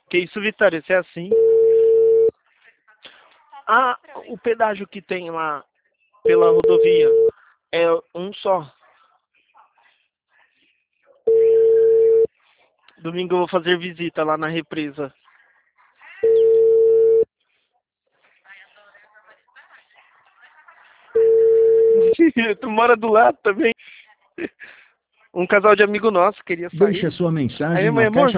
Que isso, Vitória? Você é assim? Ah, o pedágio que tem lá pela rodovia é um só. Domingo eu vou fazer visita lá na represa. Tu mora do lado também? Um casal de amigo nosso queria Deixe a sair. sua Aí minha mensagem mãe, na amor, caixa